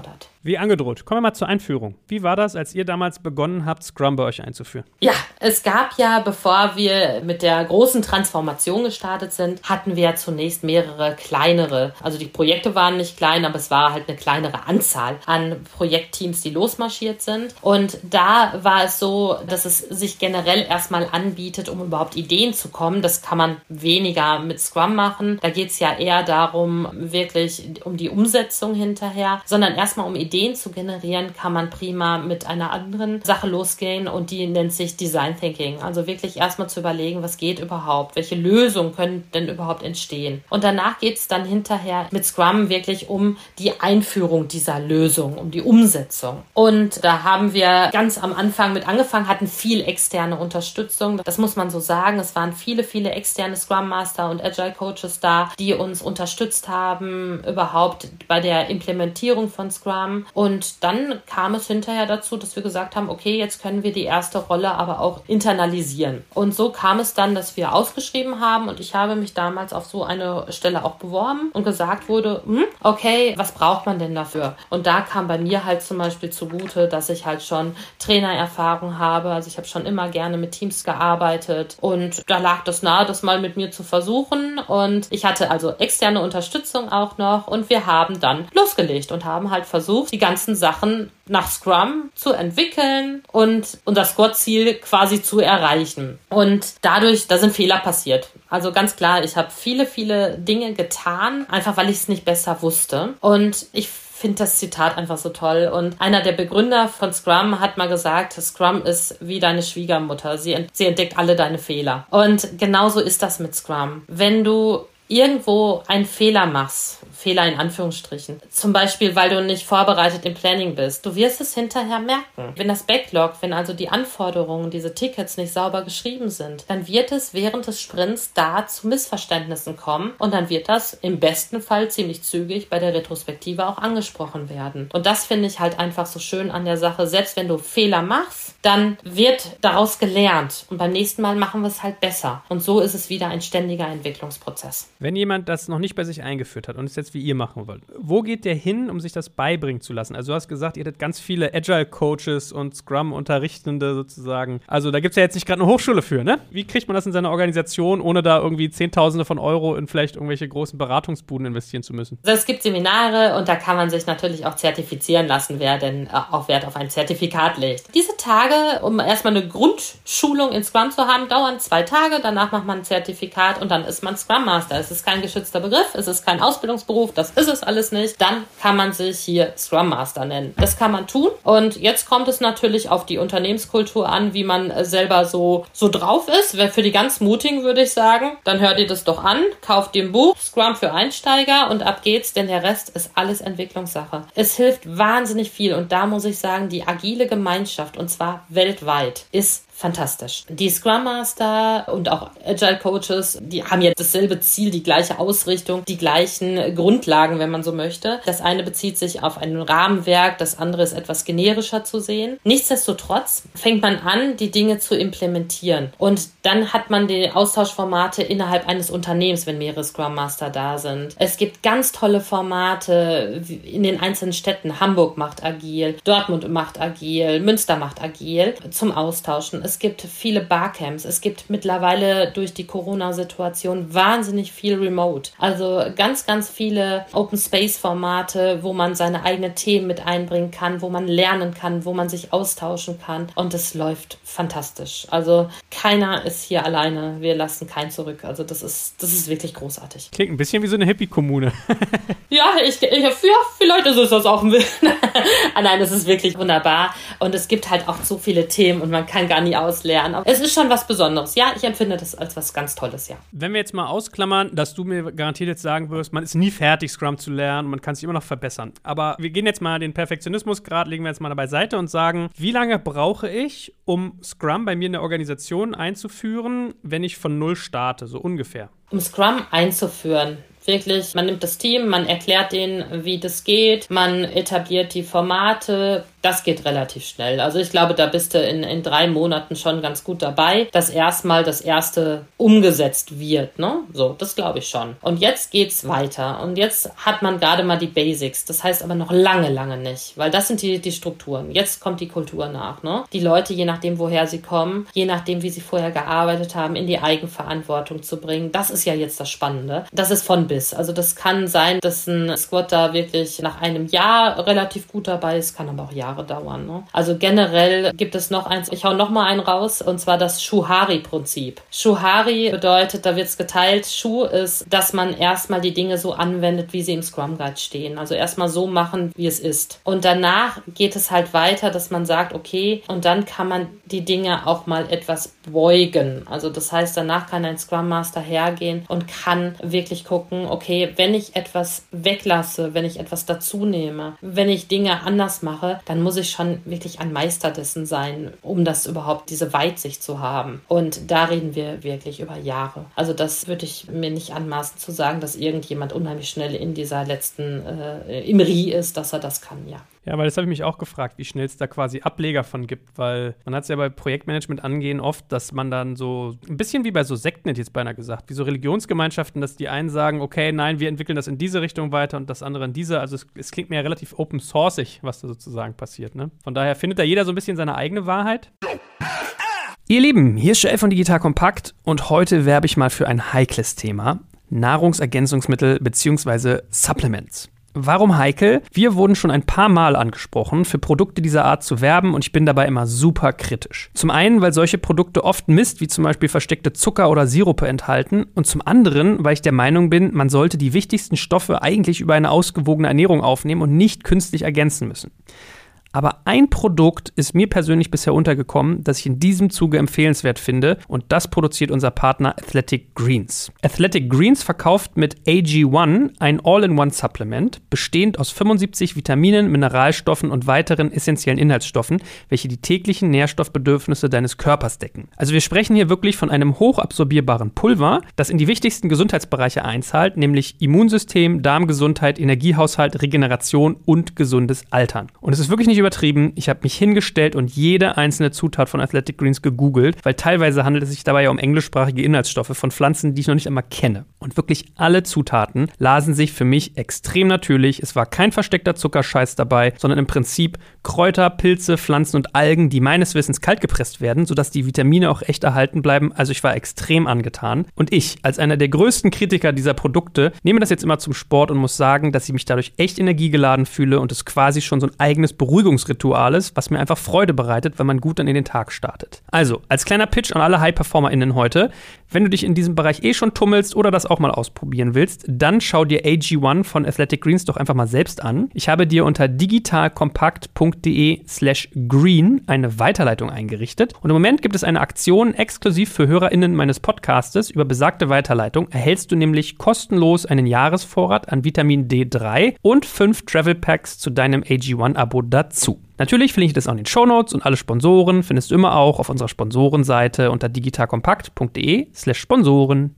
Wie angedroht, kommen wir mal zur Einführung. Wie war das, als ihr damals begonnen habt, Scrum bei euch einzuführen? Ja, es gab ja, bevor wir mit der großen Transformation gestartet sind, hatten wir ja zunächst mehrere kleinere, also die Projekte waren nicht klein, aber es war halt eine kleinere Anzahl an Projektteams, die losmarschiert sind. Und da war es so, dass es sich generell erstmal anbietet, um überhaupt Ideen zu kommen. Das kann man weniger mit Scrum machen. Da geht es ja eher darum, wirklich um die Umsetzung hinterher, sondern erstmal um Ideen zu generieren, kann man prima mit einer anderen Sache losgehen und die nennt sich Design Thinking. Also wirklich erstmal zu überlegen, was geht überhaupt, welche Lösungen können denn überhaupt entstehen. Und danach geht es dann hinterher mit Scrum wirklich um die Einführung dieser Lösung, um die Umsetzung. Und da haben wir ganz am Anfang mit angefangen, hatten viel externe Unterstützung. Das muss man so sagen. Es waren viele, viele externe Scrum Master und Agile Coaches da, die uns unterstützt haben, überhaupt bei der Implementierung von Scrum. Und dann kam es hinterher dazu, dass wir gesagt haben, okay, jetzt können wir die erste Rolle aber auch internalisieren. Und so kam es dann, dass wir ausgeschrieben haben und ich habe mich damals auf so eine Stelle auch beworben und gesagt wurde, hm, okay, was braucht man denn dafür? Und da kam bei mir halt zum Beispiel zugute, dass ich halt schon Trainererfahrung habe. Also ich habe schon immer gerne mit Teams gearbeitet und da lag das nahe, das mal mit mir zu versuchen. Und ich hatte also externe Unterstützung auch noch und wir haben dann losgelegt und haben halt versucht, die ganzen Sachen nach Scrum zu entwickeln und unser Score-Ziel quasi zu erreichen. Und dadurch, da sind Fehler passiert. Also ganz klar, ich habe viele, viele Dinge getan, einfach weil ich es nicht besser wusste. Und ich finde das Zitat einfach so toll. Und einer der Begründer von Scrum hat mal gesagt, Scrum ist wie deine Schwiegermutter. Sie, ent- sie entdeckt alle deine Fehler. Und genauso ist das mit Scrum. Wenn du irgendwo einen Fehler machst, Fehler in Anführungsstrichen, zum Beispiel, weil du nicht vorbereitet im Planning bist, du wirst es hinterher merken. Wenn das Backlog, wenn also die Anforderungen, diese Tickets nicht sauber geschrieben sind, dann wird es während des Sprints da zu Missverständnissen kommen und dann wird das im besten Fall ziemlich zügig bei der Retrospektive auch angesprochen werden. Und das finde ich halt einfach so schön an der Sache, selbst wenn du Fehler machst, dann wird daraus gelernt und beim nächsten Mal machen wir es halt besser. Und so ist es wieder ein ständiger Entwicklungsprozess. Wenn jemand das noch nicht bei sich eingeführt hat und es jetzt wie ihr machen wollt, wo geht der hin, um sich das beibringen zu lassen? Also du hast gesagt, ihr hattet ganz viele Agile-Coaches und Scrum-Unterrichtende sozusagen. Also da gibt es ja jetzt nicht gerade eine Hochschule für, ne? Wie kriegt man das in seine Organisation, ohne da irgendwie Zehntausende von Euro in vielleicht irgendwelche großen Beratungsbuden investieren zu müssen? Also es gibt Seminare und da kann man sich natürlich auch zertifizieren lassen, wer denn auch Wert auf ein Zertifikat legt. Diese Tage, um erstmal eine Grundschulung in Scrum zu haben, dauern zwei Tage. Danach macht man ein Zertifikat und dann ist man Scrum Master. Es ist kein geschützter Begriff, es ist kein Ausbildungsberuf, das ist es alles nicht. Dann kann man sich hier Scrum Master nennen. Das kann man tun. Und jetzt kommt es natürlich auf die Unternehmenskultur an, wie man selber so, so drauf ist. Für die ganz Mutigen würde ich sagen, dann hört ihr das doch an, kauft ihr ein Buch, Scrum für Einsteiger und ab geht's, denn der Rest ist alles Entwicklungssache. Es hilft wahnsinnig viel und da muss ich sagen, die agile Gemeinschaft, und zwar weltweit, ist fantastisch. Die Scrum Master und auch Agile Coaches, die haben ja dasselbe Ziel, die gleiche Ausrichtung, die gleichen Grundlagen, wenn man so möchte. Das eine bezieht sich auf ein Rahmenwerk, das andere ist etwas generischer zu sehen. Nichtsdestotrotz fängt man an, die Dinge zu implementieren. Und dann hat man die Austauschformate innerhalb eines Unternehmens, wenn mehrere Scrum Master da sind. Es gibt ganz tolle Formate in den einzelnen Städten. Hamburg macht agil, Dortmund macht agil, Münster macht agil zum Austauschen. Es gibt viele Barcamps. Es gibt mittlerweile durch die Corona-Situation wahnsinnig viel Remote. Also ganz, ganz viele Open-Space-Formate, wo man seine eigenen Themen mit einbringen kann, wo man lernen kann, wo man sich austauschen kann. Und es läuft fantastisch. Also keiner ist hier alleine. Wir lassen keinen zurück. Also das ist, das ist wirklich großartig. Klingt ein bisschen wie so eine Hippie-Kommune. Ja, ich, ich, ja, vielleicht ist es das auch ein bisschen. Nein, es ist wirklich wunderbar. Und es gibt halt auch so viele Themen und man kann gar nicht auslernen. Aber es ist schon was Besonderes. Ja, ich empfinde das als was ganz Tolles, ja. Wenn wir jetzt mal ausklammern, dass du mir garantiert jetzt sagen wirst, man ist nie fertig, Scrum zu lernen, man kann sich immer noch verbessern. Aber wir gehen jetzt mal den Perfektionismusgrad, legen wir jetzt mal beiseite und sagen, wie lange brauche ich, um Scrum bei mir in der Organisation einzuführen, wenn ich von Null starte, so ungefähr? Um Scrum einzuführen, Wirklich, man nimmt das Team, man erklärt denen, wie das geht, man etabliert die Formate. Das geht relativ schnell. Also ich glaube, da bist du in, in drei Monaten schon ganz gut dabei, dass erstmal das Erste umgesetzt wird. Ne? So, das glaube ich schon. Und jetzt geht's weiter. Und jetzt hat man gerade mal die Basics. Das heißt aber noch lange, lange nicht. Weil das sind die, die Strukturen. Jetzt kommt die Kultur nach. Ne? Die Leute, je nachdem, woher sie kommen, je nachdem, wie sie vorher gearbeitet haben, in die Eigenverantwortung zu bringen. Das ist ja jetzt das Spannende. Das ist von bis. Also das kann sein, dass ein Squatter wirklich nach einem Jahr relativ gut dabei ist, kann aber auch Jahre dauern. Ne? Also generell gibt es noch eins, ich hau noch mal einen raus, und zwar das Shuhari-Prinzip. Shuhari bedeutet, da wird es geteilt, Shu ist, dass man erstmal die Dinge so anwendet, wie sie im Scrum Guide stehen. Also erstmal so machen, wie es ist. Und danach geht es halt weiter, dass man sagt, okay, und dann kann man die Dinge auch mal etwas beugen. Also das heißt, danach kann ein Scrum Master hergehen und kann wirklich gucken, okay, wenn ich etwas weglasse, wenn ich etwas dazu nehme, wenn ich Dinge anders mache, dann muss ich schon wirklich ein Meister dessen sein, um das überhaupt, diese Weitsicht zu haben. Und da reden wir wirklich über Jahre. Also das würde ich mir nicht anmaßen zu sagen, dass irgendjemand unheimlich schnell in dieser letzten, äh, im R I ist, dass er das kann, ja. Ja, weil das habe ich mich auch gefragt, wie schnell es da quasi Ableger von gibt, weil man hat es ja bei Projektmanagement angehen oft, dass man dann so, ein bisschen wie bei so Sekten, hätte ich jetzt beinahe gesagt, wie so Religionsgemeinschaften, dass die einen sagen, okay, nein, wir entwickeln das in diese Richtung weiter und das andere in diese, also es, es klingt mir ja relativ open-sourceig, was da sozusagen passiert, ne? Von daher findet da jeder so ein bisschen seine eigene Wahrheit. Ihr Lieben, hier ist Joel von Digital Kompakt und heute werbe ich mal für ein heikles Thema, Nahrungsergänzungsmittel bzw. Supplements. Warum heikel? Wir wurden schon ein paar Mal angesprochen, für Produkte dieser Art zu werben, und ich bin dabei immer super kritisch. Zum einen, weil solche Produkte oft Mist, wie zum Beispiel versteckte Zucker oder Sirupe enthalten, und zum anderen, weil ich der Meinung bin, man sollte die wichtigsten Stoffe eigentlich über eine ausgewogene Ernährung aufnehmen und nicht künstlich ergänzen müssen. Aber ein Produkt ist mir persönlich bisher untergekommen, das ich in diesem Zuge empfehlenswert finde, und das produziert unser Partner Athletic Greens. Athletic Greens verkauft mit A G eins ein All-in-One-Supplement, bestehend aus fünfundsiebzig Vitaminen, Mineralstoffen und weiteren essentiellen Inhaltsstoffen, welche die täglichen Nährstoffbedürfnisse deines Körpers decken. Also wir sprechen hier wirklich von einem hochabsorbierbaren Pulver, das in die wichtigsten Gesundheitsbereiche einzahlt, nämlich Immunsystem, Darmgesundheit, Energiehaushalt, Regeneration und gesundes Altern. Und es ist wirklich nicht übertrieben, ich habe mich hingestellt und jede einzelne Zutat von Athletic Greens gegoogelt, weil teilweise handelt es sich dabei ja um englischsprachige Inhaltsstoffe von Pflanzen, die ich noch nicht einmal kenne. Und wirklich alle Zutaten lasen sich für mich extrem natürlich. Es war kein versteckter Zuckerscheiß dabei, sondern im Prinzip Kräuter, Pilze, Pflanzen und Algen, die meines Wissens kalt gepresst werden, sodass die Vitamine auch echt erhalten bleiben. Also ich war extrem angetan. Und ich, als einer der größten Kritiker dieser Produkte, nehme das jetzt immer zum Sport und muss sagen, dass ich mich dadurch echt energiegeladen fühle und es quasi schon so ein eigenes Beruhigungsritual ist, was mir einfach Freude bereitet, wenn man gut dann in den Tag startet. Also, als kleiner Pitch an alle High-PerformerInnen heute, wenn du dich in diesem Bereich eh schon tummelst oder das auch mal ausprobieren willst, dann schau dir A G eins von Athletic Greens doch einfach mal selbst an. Ich habe dir unter digitalkompakt.de slash green eine Weiterleitung eingerichtet und im Moment gibt es eine Aktion exklusiv für HörerInnen meines Podcastes. Über besagte Weiterleitung erhältst du nämlich kostenlos einen Jahresvorrat an Vitamin D drei und fünf Travel Packs zu deinem A G eins-Abo dazu. Natürlich verlinke ich das auch in den Shownotes und alle Sponsoren findest du immer auch auf unserer Sponsorenseite unter digitalkompakt.de slash Sponsoren.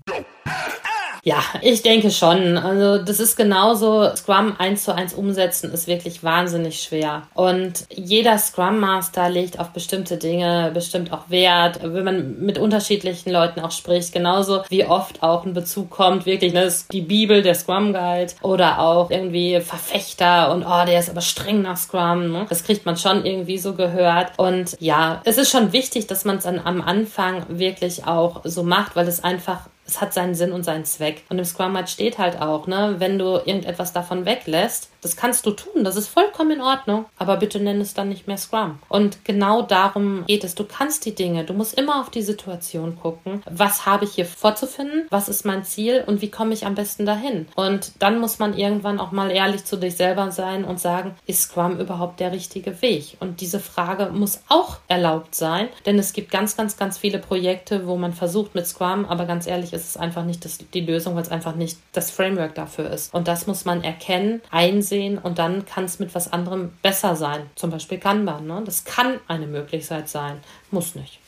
Ja, ich denke schon. Also das ist genauso, Scrum eins zu eins umsetzen ist wirklich wahnsinnig schwer. Und jeder Scrum Master legt auf bestimmte Dinge bestimmt auch Wert, wenn man mit unterschiedlichen Leuten auch spricht. Genauso wie oft auch ein Bezug kommt, wirklich, ne, das ist die Bibel, der Scrum Guide oder auch irgendwie Verfechter und oh, der ist aber streng nach Scrum. Ne? Das kriegt man schon irgendwie so gehört. Und ja, es ist schon wichtig, dass man es dann am Anfang wirklich auch so macht, weil es einfach es hat seinen Sinn und seinen Zweck. Und im Scrum Guide steht halt auch, ne, wenn du irgendetwas davon weglässt, das kannst du tun, das ist vollkommen in Ordnung, aber bitte nenn es dann nicht mehr Scrum. Und genau darum geht es. Du kannst die Dinge, du musst immer auf die Situation gucken, was habe ich hier vorzufinden, was ist mein Ziel und wie komme ich am besten dahin. Und dann muss man irgendwann auch mal ehrlich zu dich selber sein und sagen, ist Scrum überhaupt der richtige Weg? Und diese Frage muss auch erlaubt sein, denn es gibt ganz, ganz, ganz viele Projekte, wo man versucht mit Scrum, aber ganz ehrlich, ist es einfach nicht das, die Lösung, weil es einfach nicht das Framework dafür ist. Und das muss man erkennen, einsehen und dann kann es mit was anderem besser sein. Zum Beispiel Kanban. Ne? Das kann eine Möglichkeit sein, muss nicht.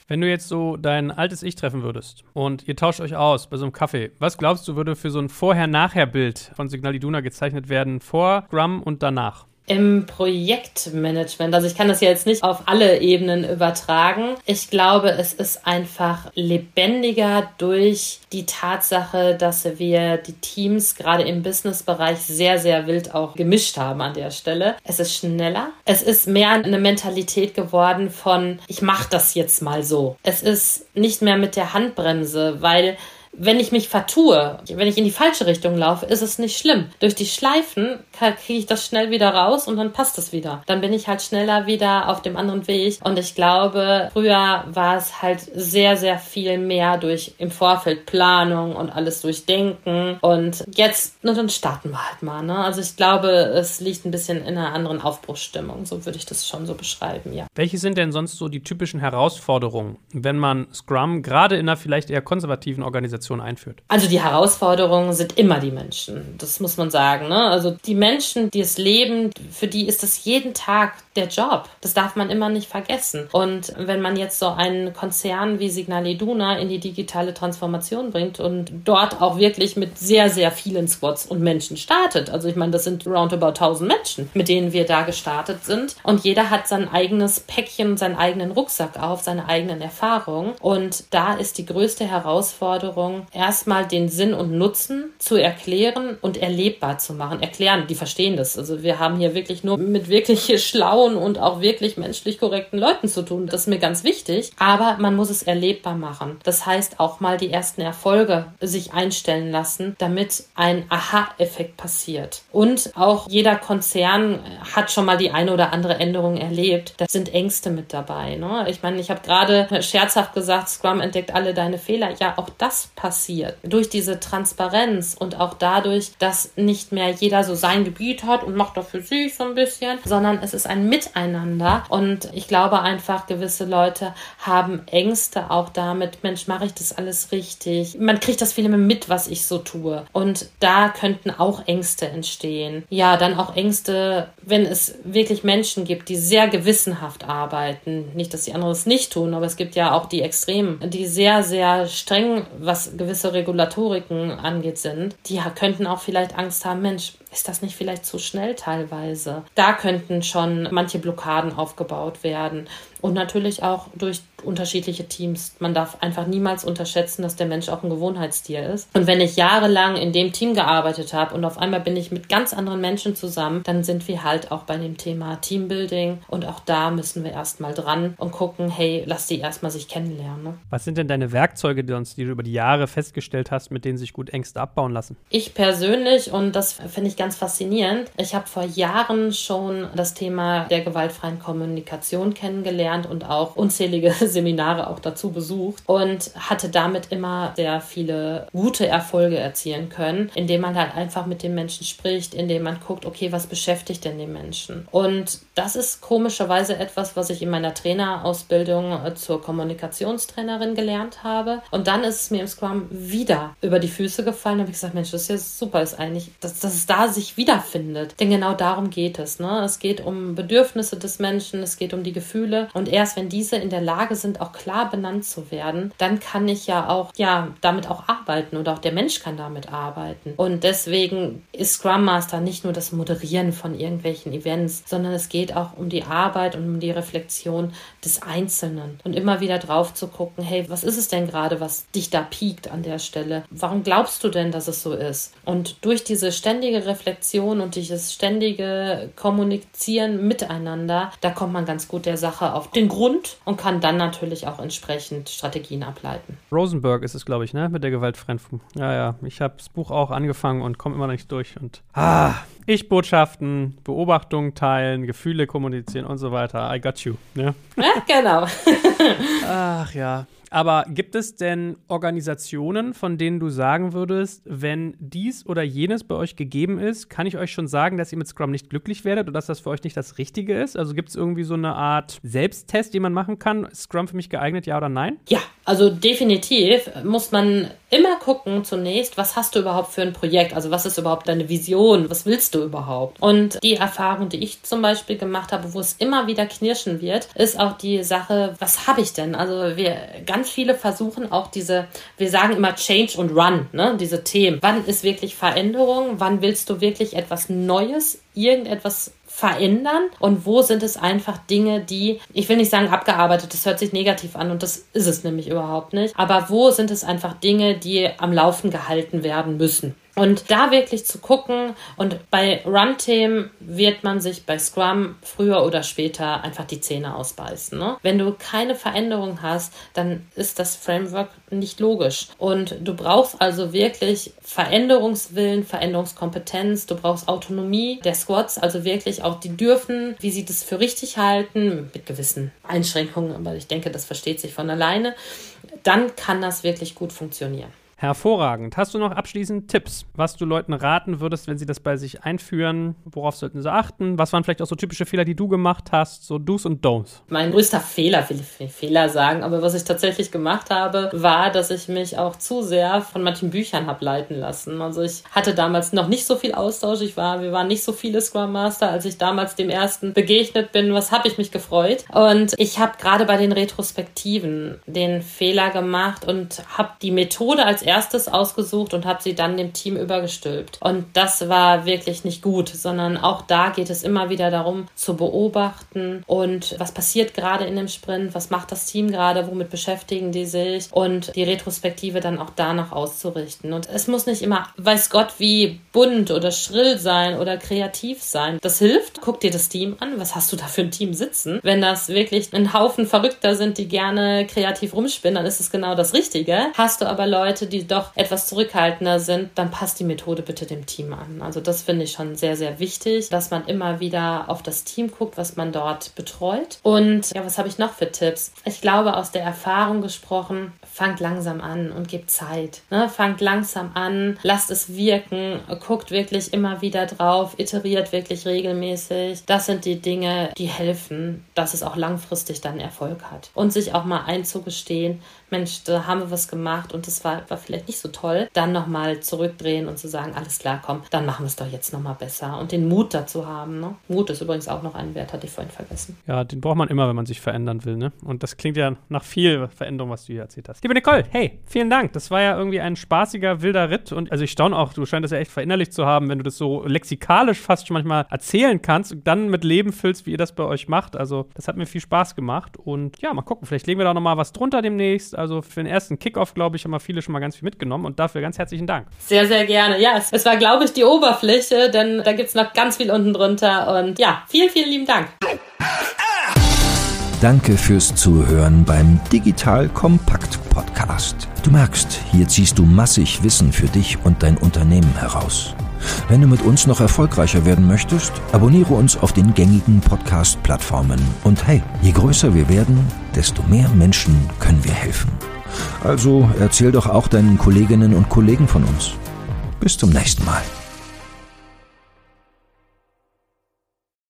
Wenn du jetzt so dein altes Ich treffen würdest und ihr tauscht euch aus bei so einem Kaffee, was glaubst du, würde für so ein Vorher-Nachher-Bild von Signal Iduna gezeichnet werden, vor Scrum und danach? Im Projektmanagement, also ich kann das ja jetzt nicht auf alle Ebenen übertragen. Ich glaube, es ist einfach lebendiger durch die Tatsache, dass wir die Teams gerade im Businessbereich sehr, sehr wild auch gemischt haben an der Stelle. Es ist schneller. Es ist mehr eine Mentalität geworden von, ich mache das jetzt mal so. Es ist nicht mehr mit der Handbremse, weil wenn ich mich vertue, wenn ich in die falsche Richtung laufe, ist es nicht schlimm. Durch die Schleifen kriege ich das schnell wieder raus und dann passt es wieder. Dann bin ich halt schneller wieder auf dem anderen Weg. Und ich glaube, früher war es halt sehr, sehr viel mehr durch im Vorfeld Planung und alles durchdenken. Und jetzt, na, dann starten wir halt mal. Ne? Also ich glaube, es liegt ein bisschen in einer anderen Aufbruchsstimmung. So würde ich das schon so beschreiben, ja. Welche sind denn sonst so die typischen Herausforderungen, wenn man Scrum gerade in einer vielleicht eher konservativen Organisation einführt? Also die Herausforderungen sind immer die Menschen, das muss man sagen. Ne? Also die Menschen, die es leben, für die ist das jeden Tag der Job. Das darf man immer nicht vergessen. Und wenn man jetzt so einen Konzern wie Signal Iduna in die digitale Transformation bringt und dort auch wirklich mit sehr, sehr vielen Squads und Menschen startet, also ich meine, das sind roundabout tausend Menschen, mit denen wir da gestartet sind und jeder hat sein eigenes Päckchen, seinen eigenen Rucksack auf, seine eigenen Erfahrungen und da ist die größte Herausforderung, erstmal den Sinn und Nutzen zu erklären und erlebbar zu machen. Erklären, die verstehen das. Also wir haben hier wirklich nur mit wirklich schlauen und auch wirklich menschlich korrekten Leuten zu tun. Das ist mir ganz wichtig. Aber man muss es erlebbar machen. Das heißt auch mal die ersten Erfolge sich einstellen lassen, damit ein Aha-Effekt passiert. Und auch jeder Konzern hat schon mal die eine oder andere Änderung erlebt. Da sind Ängste mit dabei. Ne? Ich meine, ich habe gerade scherzhaft gesagt, Scrum entdeckt alle deine Fehler. Ja, auch das passiert. Durch diese Transparenz und auch dadurch, dass nicht mehr jeder so sein Gebiet hat und macht das für sich so ein bisschen, sondern es ist ein Miteinander und ich glaube einfach, gewisse Leute haben Ängste auch damit, Mensch, mache ich das alles richtig? Man kriegt das viel mehr mit, was ich so tue und da könnten auch Ängste entstehen. Ja, dann auch Ängste, wenn es wirklich Menschen gibt, die sehr gewissenhaft arbeiten. Nicht, dass die anderen es nicht tun, aber es gibt ja auch die Extremen, die sehr, sehr streng, was gewisse Regulatoriken angeht, sind, die könnten auch vielleicht Angst haben, Mensch, ist das nicht vielleicht zu schnell teilweise? Da könnten schon manche Blockaden aufgebaut werden. Und natürlich auch durch unterschiedliche Teams. Man darf einfach niemals unterschätzen, dass der Mensch auch ein Gewohnheitstier ist. Und wenn ich jahrelang in dem Team gearbeitet habe und auf einmal bin ich mit ganz anderen Menschen zusammen, dann sind wir halt auch bei dem Thema Teambuilding. Und auch da müssen wir erstmal dran und gucken, hey, lass die erstmal sich kennenlernen. Ne? Was sind denn deine Werkzeuge, die, uns, die du über die Jahre festgestellt hast, mit denen sich gut Ängste abbauen lassen? Ich persönlich, und das finde ich ganz faszinierend, ich habe vor Jahren schon das Thema der gewaltfreien Kommunikation kennengelernt und auch unzählige Seminare auch dazu besucht und hatte damit immer sehr viele gute Erfolge erzielen können, indem man halt einfach mit den Menschen spricht, indem man guckt, okay, was beschäftigt denn den Menschen? Und das ist komischerweise etwas, was ich in meiner Trainerausbildung zur Kommunikationstrainerin gelernt habe. Und dann ist es mir im Scrum wieder über die Füße gefallen. Da habe ich gesagt, Mensch, das ist ja super, ist eigentlich, dass, dass es da sich wiederfindet. Denn genau darum geht es. Ne? Es geht um Bedürfnisse des Menschen, es geht um die Gefühle. Und erst wenn diese in der Lage sind, auch klar benannt zu werden, dann kann ich ja auch ja damit auch arbeiten und auch der Mensch kann damit arbeiten. Und deswegen ist Scrum Master nicht nur das Moderieren von irgendwelchen Events, sondern es geht auch um die Arbeit und um die Reflexion des Einzelnen. Und immer wieder drauf zu gucken, hey, was ist es denn gerade, was dich da piekt an der Stelle? Warum glaubst du denn, dass es so ist? Und durch diese ständige Reflexion und dieses ständige Kommunizieren miteinander, da kommt man ganz gut der Sache auf den Grund und kann dann natürlich auch entsprechend Strategien ableiten. Rosenberg ist es, glaube ich, ne? Mit der gewaltfreien. Ja, ja. Ich habe das Buch auch angefangen und komme immer noch nicht durch. Und ah, Ich-Botschaften, Beobachtungen teilen, Gefühle kommunizieren und so weiter. I got you. Ne? Ja, genau. Ach ja. Aber gibt es denn Organisationen, von denen du sagen würdest, wenn dies oder jenes bei euch gegeben ist, kann ich euch schon sagen, dass ihr mit Scrum nicht glücklich werdet oder dass das für euch nicht das Richtige ist? Also gibt es irgendwie so eine Art Selbsttest, den man machen kann? Ist Scrum für mich geeignet, ja oder nein? Ja, Also definitiv muss man immer gucken zunächst, was hast du überhaupt für ein Projekt? Also was ist überhaupt deine Vision? Was willst du überhaupt? Und die Erfahrung, die ich zum Beispiel gemacht habe, wo es immer wieder knirschen wird, ist auch die Sache, was habe ich denn? Also wir, ganz viele versuchen auch diese, wir sagen immer Change und Run, ne? Diese Themen. Wann ist wirklich Veränderung? Wann willst du wirklich etwas Neues, irgendetwas verändern und wo sind es einfach Dinge, die, ich will nicht sagen abgearbeitet, das hört sich negativ an und das ist es nämlich überhaupt nicht, aber wo sind es einfach Dinge, die am Laufen gehalten werden müssen. Und da wirklich zu gucken, und bei Run-Themen wird man sich bei Scrum früher oder später einfach die Zähne ausbeißen. Ne? Wenn du keine Veränderung hast, dann ist das Framework nicht logisch. Und du brauchst also wirklich Veränderungswillen, Veränderungskompetenz, du brauchst Autonomie der Squads, also wirklich auch, die dürfen, wie sie das für richtig halten, mit gewissen Einschränkungen, aber ich denke, das versteht sich von alleine, dann kann das wirklich gut funktionieren. Hervorragend. Hast du noch abschließend Tipps, was du Leuten raten würdest, wenn sie das bei sich einführen? Worauf sollten sie achten? Was waren vielleicht auch so typische Fehler, die du gemacht hast? So Do's und Don'ts. Mein größter Fehler, will ich Fehler sagen, aber was ich tatsächlich gemacht habe, war, dass ich mich auch zu sehr von manchen Büchern habe leiten lassen. Also ich hatte damals noch nicht so viel Austausch. Ich war, wir waren nicht so viele Scrum Master, als ich damals dem ersten begegnet bin. Was habe ich mich gefreut? Und ich habe gerade bei den Retrospektiven den Fehler gemacht und habe die Methode als erstes ausgesucht und habe sie dann dem Team übergestülpt. Und das war wirklich nicht gut, sondern auch da geht es immer wieder darum, zu beobachten und was passiert gerade in dem Sprint, was macht das Team gerade, womit beschäftigen die sich und die Retrospektive dann auch danach auszurichten. Und es muss nicht immer, weiß Gott, wie bunt oder schrill sein oder kreativ sein. Das hilft. Guck dir das Team an. Was hast du da für ein Team sitzen? Wenn das wirklich ein Haufen Verrückter sind, die gerne kreativ rumspinnen, dann ist es genau das Richtige. Hast du aber Leute, die doch etwas zurückhaltender sind, dann passt die Methode bitte dem Team an. Also das finde ich schon sehr, sehr wichtig, dass man immer wieder auf das Team guckt, was man dort betreut. Und ja, was habe ich noch für Tipps? Ich glaube, aus der Erfahrung gesprochen, fangt langsam an und gebt Zeit. Ne? Fangt langsam an, lasst es wirken, guckt wirklich immer wieder drauf, iteriert wirklich regelmäßig. Das sind die Dinge, die helfen, dass es auch langfristig dann Erfolg hat. Und sich auch mal einzugestehen, Mensch, da haben wir was gemacht und das war, war vielleicht nicht so toll, dann nochmal zurückdrehen und zu sagen, alles klar, komm, dann machen wir es doch jetzt nochmal besser und den Mut dazu haben. Ne? Mut ist übrigens auch noch ein Wert, hatte ich vorhin vergessen. Ja, den braucht man immer, wenn man sich verändern will, ne? Und das klingt ja nach viel Veränderung, was du hier erzählt hast. Liebe Nicole, hey, vielen Dank. Das war ja irgendwie ein spaßiger, wilder Ritt und also ich staune auch, du scheinst das ja echt verinnerlicht zu haben, wenn du das so lexikalisch fast schon manchmal erzählen kannst und dann mit Leben füllst, wie ihr das bei euch macht. Also das hat mir viel Spaß gemacht und ja, mal gucken, vielleicht legen wir da nochmal was drunter demnächst. Also für den ersten Kickoff, glaube ich, haben wir viele schon mal ganz viel mitgenommen und dafür ganz herzlichen Dank. Sehr, sehr gerne. Ja, es, es war, glaube ich, die Oberfläche, denn da gibt es noch ganz viel unten drunter und ja, vielen, vielen lieben Dank. Danke fürs Zuhören beim Digital Kompakt Podcast. Du merkst, hier ziehst du massig Wissen für dich und dein Unternehmen heraus. Wenn du mit uns noch erfolgreicher werden möchtest, abonniere uns auf den gängigen Podcast-Plattformen. Und hey, je größer wir werden, desto mehr Menschen können wir helfen. Also erzähl doch auch deinen Kolleginnen und Kollegen von uns. Bis zum nächsten Mal.